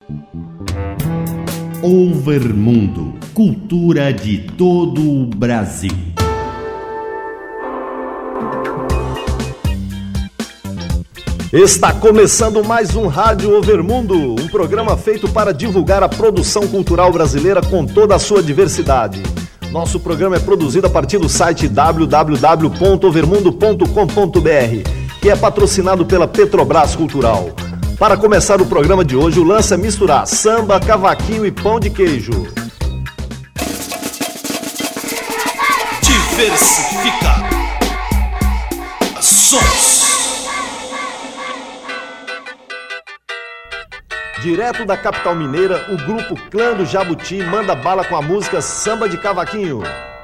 Overmundo, cultura de todo o Brasil. Está começando mais um Rádio Overmundo, um programa feito para divulgar a produção cultural brasileira com toda a sua diversidade. Nosso programa é produzido a partir do site www.overmundo.com.br, que é patrocinado pela Petrobras Cultural. Para começar o programa de hoje, o lance é misturar samba, cavaquinho e pão de queijo. Diversifica sons. Direto da capital mineira, o grupo Clã do Jabuti manda bala com a música Samba de Cavaquinho.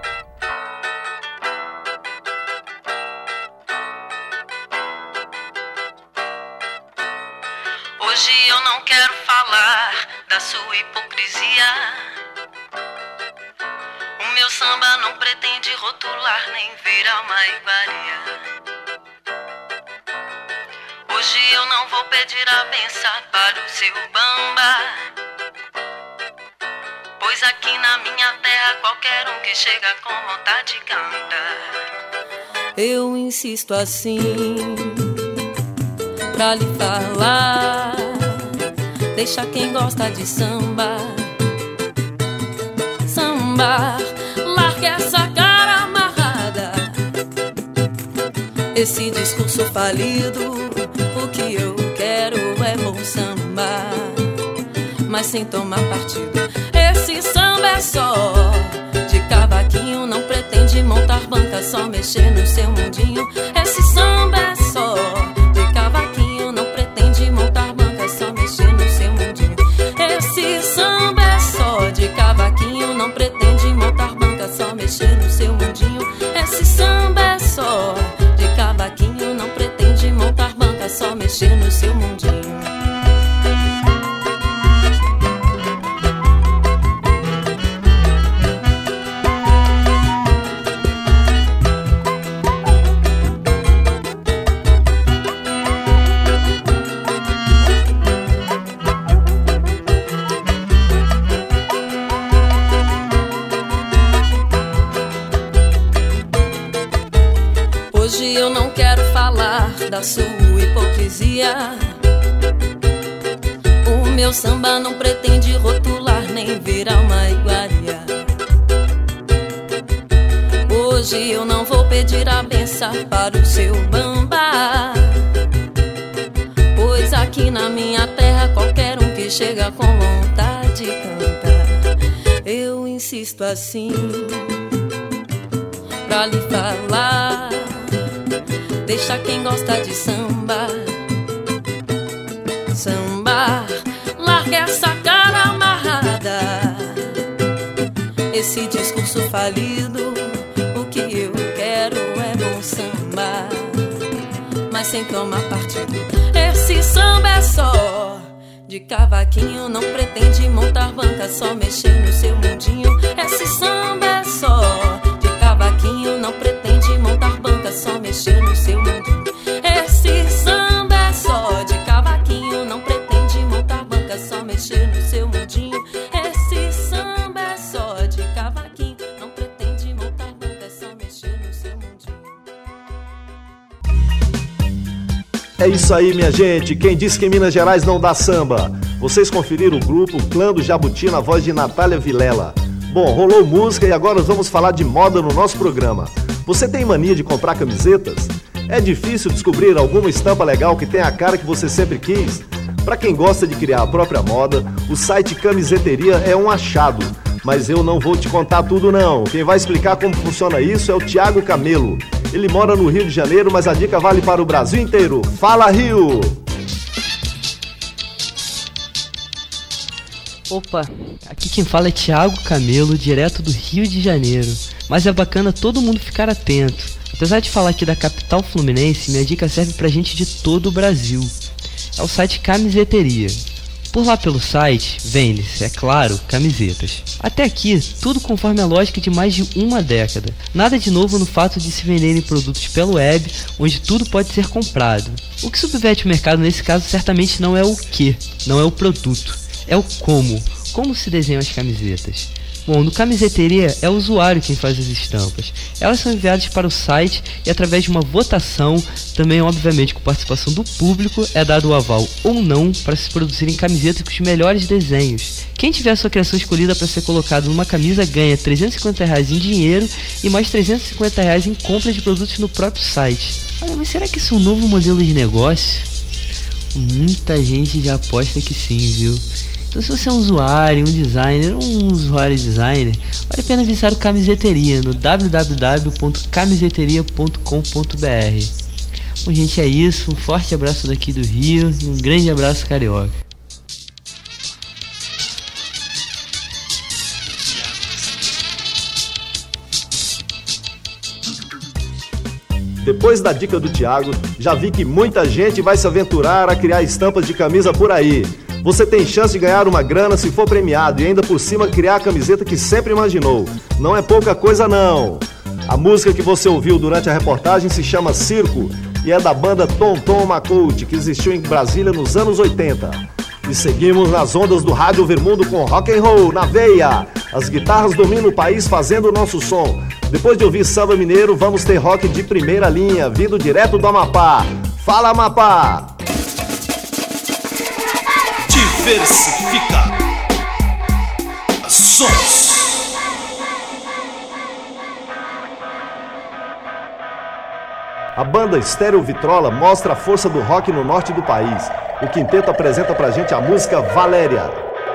Hoje eu não quero falar da sua hipocrisia. O meu samba não pretende rotular nem virar uma iguaria. Hoje eu não vou pedir a benção para o seu bamba, pois aqui na minha terra qualquer um que chega com vontade canta. Eu insisto assim pra lhe falar, deixa quem gosta de samba, sambar, larga essa cara amarrada, esse discurso falido. O que eu quero é bom samba, mas sem tomar partido. Esse samba é só de cavaquinho, não pretende montar banca, só mexer no seu mundinho. Esse samba é só de cavaquinho, não pretende montar banca, só mexer no seu mundinho. Esse samba é só de cavaquinho, não pretende montar banca, só mexer no seu mundinho. Esse samba é só de cavaquinho, não pretende montar banca, só mexer no seu mundinho. Hoje eu não quero falar da sua hipocrisia. O meu samba não pretende rotular nem virar uma iguaria. Hoje eu não vou pedir a benção para o seu bamba, pois aqui na minha terra qualquer um que chega com vontade canta. Eu insisto assim pra lhe falar, deixa quem gosta de samba, sambar, larga essa cara amarrada, esse discurso falido. O que eu quero é bom samba, mas sem tomar partido. Esse samba é só de cavaquinho, não pretende montar banca, só mexer no seu mundinho. Esse samba é só de cavaquinho, não pretende montar banca, só mexer no seu mundinho. Esse samba é só de cavaquinho, não pretende montar banca, só mexer no seu mundinho. Esse samba é só de cavaquinho, não pretende montar banca, só mexer no seu mundinho. É isso aí, minha gente. Quem disse que em Minas Gerais não dá samba? Vocês conferiram o grupo Clã do Jabuti na voz de Natália Vilela. Bom, rolou música e agora vamos falar de moda no nosso programa. Você tem mania de comprar camisetas? É difícil descobrir alguma estampa legal que tenha a cara que você sempre quis? Para quem gosta de criar a própria moda, o site Camiseteria é um achado. Mas eu não vou te contar tudo não. Quem vai explicar como funciona isso é o Thiago Camelo. Ele mora no Rio de Janeiro, mas a dica vale para o Brasil inteiro. Fala, Rio! Opa, aqui quem fala é Thiago Camelo, direto do Rio de Janeiro. Mas é bacana todo mundo ficar atento. Apesar de falar aqui da capital fluminense, minha dica serve pra gente de todo o Brasil. É o site Camiseteria. Por lá pelo site, vende-se, é claro, camisetas. Até aqui, tudo conforme a lógica de mais de uma década. Nada de novo no fato de se venderem produtos pela web, onde tudo pode ser comprado. O que subverte o mercado nesse caso certamente não é o que, não é o produto. é o como. Como se desenham as camisetas? Bom, no Camiseteria é o usuário quem faz as estampas. Elas são enviadas para o site e através de uma votação, também obviamente com participação do público, é dado o aval ou não para se produzirem camisetas com os melhores desenhos. Quem tiver a sua criação escolhida para ser colocado numa camisa ganha R$ 350 em dinheiro e mais R$ 350 em compra de produtos no próprio site. Olha, mas será que isso é um novo modelo de negócio? Muita gente já aposta que sim, viu? Então, se você é um usuário, um designer ou um usuário designer, vale a pena visitar o Camiseteria no www.camiseteria.com.br. Bom, gente, é isso. Um forte abraço daqui do Rio e um grande abraço carioca. Depois da dica do Thiago, já vi que muita gente vai se aventurar a criar estampas de camisa por aí. Você tem chance de ganhar uma grana se for premiado e ainda por cima criar a camiseta que sempre imaginou. Não é pouca coisa não. A música que você ouviu durante a reportagem se chama Circo e é da banda Tom Tom Macoute, que existiu em Brasília nos anos 80. E seguimos nas ondas do Rádio Vermundo com rock and roll na veia. As guitarras dominam o país fazendo o nosso som. Depois de ouvir samba mineiro, vamos ter rock de primeira linha, vindo direto do Amapá. Fala, Amapá! Diversifica sons. A banda Estéreo Vitrola mostra a força do rock no norte do país. O quinteto apresenta pra gente a música Valéria.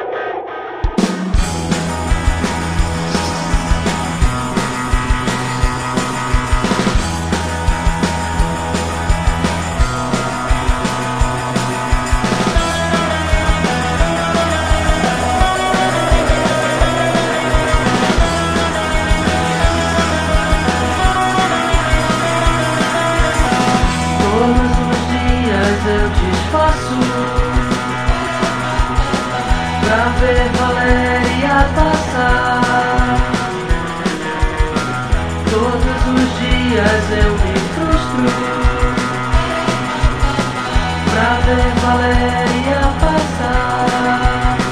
Pra ver Valéria passar. Todos os dias eu me frustro pra ver Valéria passar.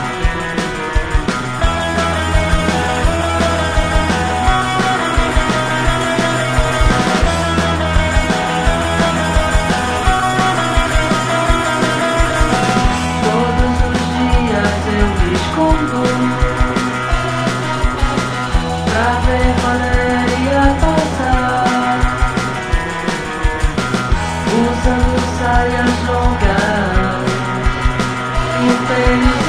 Pra ver Valéria passar, usando saias longas e um tênis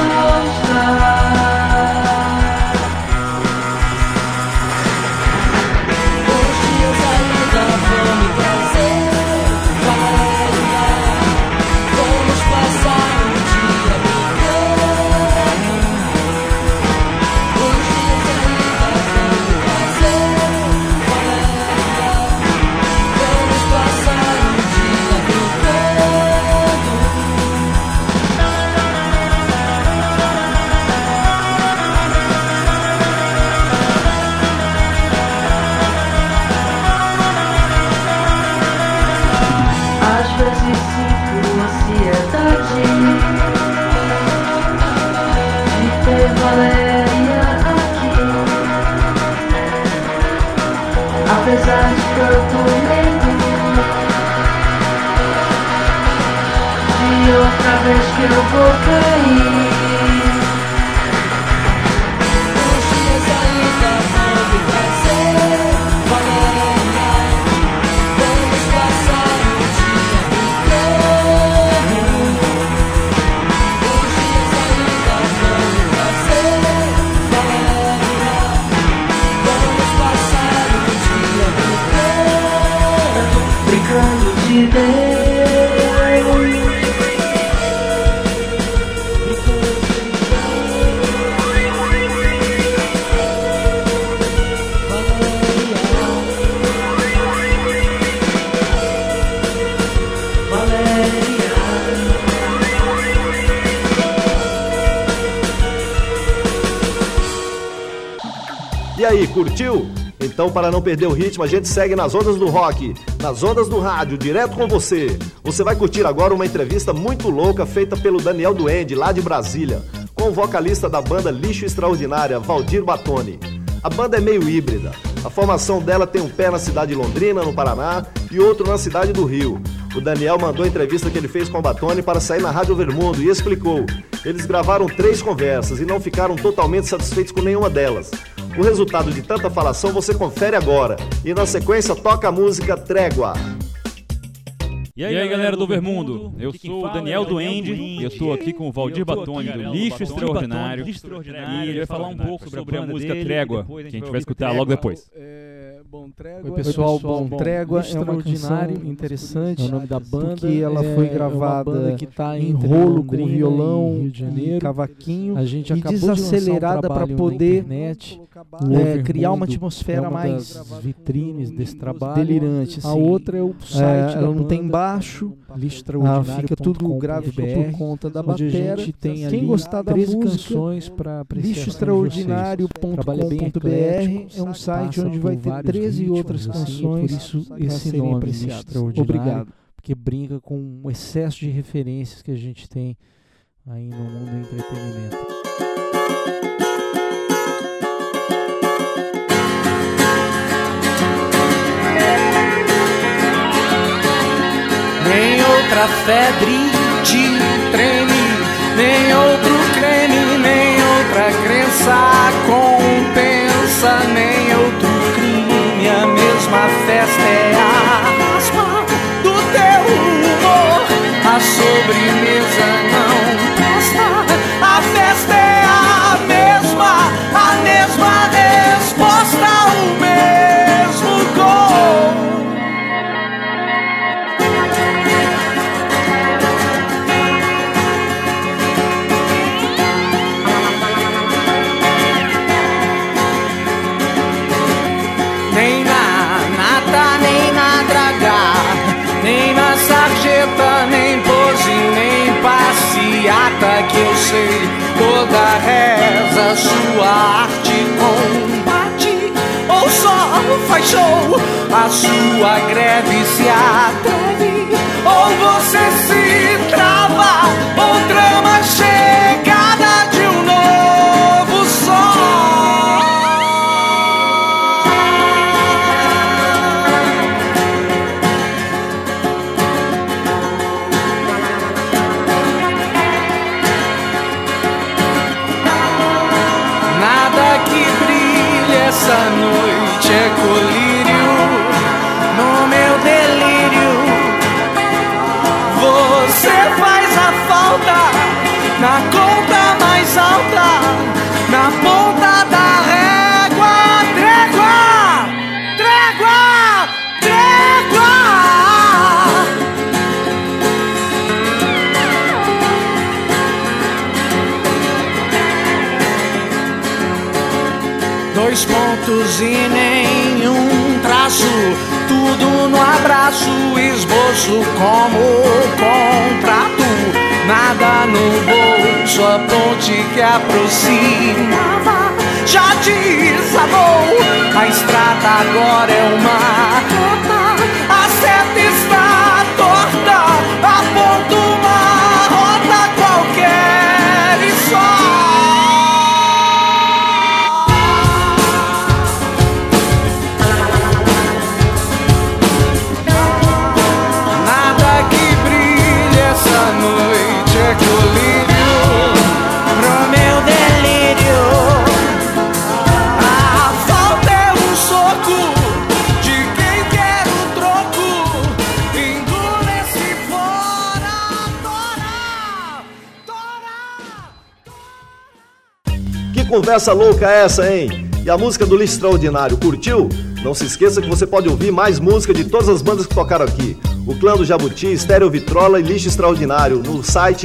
all-star. Os dias ainda vão me trazer Valéria. Vamos passar um dia brincando. Os dias ainda vão me trazer Valéria. Vamos passar um dia brincando. Às vezes sinto ansiedade de ter Valéria aqui, apesar de tanto medo de outra vez que eu vou cair. Os dias ainda vão me trazer Valéria. Vamos passar um dia brincando. Os dias ainda vão me trazer Valéria. Vamos passar um dia brincando. Brincando de Deus. E aí, curtiu? Então, para não perder o ritmo, a gente segue nas ondas do rock, nas ondas do rádio, direto com você. Você vai curtir agora uma entrevista muito louca feita pelo Daniel Duende, lá de Brasília. com o vocalista da banda Lixo Extraordinária, Valdir Batoni. A banda é meio híbrida. A formação dela tem um pé na cidade de Londrina, no Paraná, e outro na cidade do Rio. O Daniel mandou a entrevista que ele fez com o Batoni para sair na Rádio Vermundo e explicou. Eles gravaram 3 conversas e não ficaram totalmente satisfeitos com nenhuma delas. O resultado de tanta falação você confere agora. E na sequência toca a música Trégua. E aí galera do Vermundo, eu sou o Daniel Duende e eu estou aqui com o Valdir Batoni do Lixo Extraordinário e ele vai falar um pouco sobre a música Trégua, que a gente vai escutar logo depois. Oi pessoal, Trégua é uma canção interessante, é o nome da banda, porque ela foi gravada que tá em rolo com violão, Rio de Janeiro, cavaquinho, a gente e desacelerada para poder criar uma atmosfera mais vitrines desse trabalho, delirante. Assim. A outra é o site, ela não tem baixo, fica tudo grave por conta da bateria. Quem gostar da música, lixoextraordinário.com.br é um site onde vai ter 13 outras canções, por isso esse nome Extraordinário. Obrigado. Porque brinca com um excesso de referências que a gente tem aí no mundo do entretenimento. Nem outra febre te treme, nem outro creme, nem outra crença compensa, nem outro crime. A mesma festa é a asma do teu humor, a sobremesa não presta. A festa é a mesma resposta, o mesmo gol. Nem na nata, nem na draga, nem na sarjeta, nem pose, nem passeata, que eu sei toda reza, sua arte combate, ou só faz show, a sua greve se atreve, ou você se trava, ou trama a chegada de um novo sol. Essa noite é colírio, no meu delírio. Você faz a falta na conta mais alta, na ponta da régua. Trégua, trégua, trégua. Dois pontos e nenhum traço, tudo no abraço, esboço como contrato. Nada no bolso, a ponte que aproximava já desabou. A estrada agora é uma rota, a seta está torta, aponta uma rota qualquer e só. Essa noite é colírio, pro meu delírio. A falta é um soco de quem quer o troco. Engole-se fora, tora. Que conversa louca é essa, hein? E a música do Lixo Extraordinário, curtiu? Não se esqueça que você pode ouvir mais música de todas as bandas que tocaram aqui. O Clã do Jabuti, Estéreo Vitrola e Lixo Extraordinário no site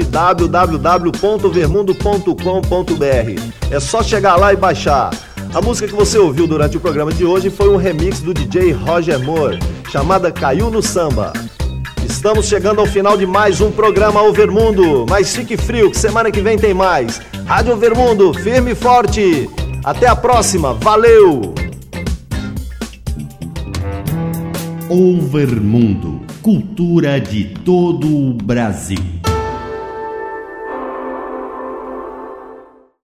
www.vermundo.com.br. É só chegar lá e baixar. A música que você ouviu durante o programa de hoje foi um remix do DJ Roger Moore, chamada Caiu no Samba. Estamos chegando ao final de mais um programa Overmundo, mas fique frio que semana que vem tem mais. Rádio Overmundo, firme e forte. Até a próxima, valeu! Overmundo, cultura de todo o Brasil.